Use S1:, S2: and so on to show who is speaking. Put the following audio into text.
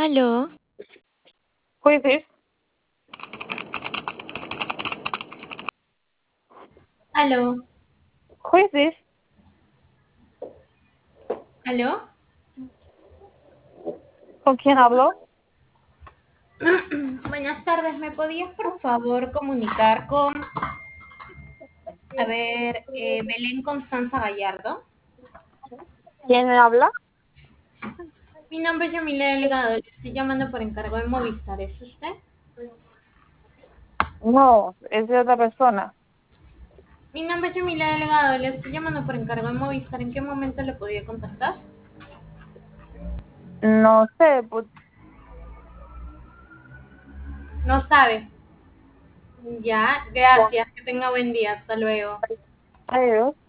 S1: Aló,
S2: Who is this?
S3: Aló,
S2: Who is this?
S3: aló.
S2: ¿Con quién hablo?
S3: Buenas tardes, ¿me podías por favor comunicar con, Belén Constanza Gallardo?
S2: ¿Quién habla?
S3: Mi nombre es Yamile Delgado, le estoy llamando por encargo de Movistar, ¿es usted?
S2: No, es de otra persona.
S3: Mi nombre es Yamile Delgado, le estoy llamando por encargo de Movistar, ¿en qué momento le podía contactar?
S2: No sé, pues,
S3: No sabe. Ya, gracias, que tenga buen día, hasta luego.
S2: adiós.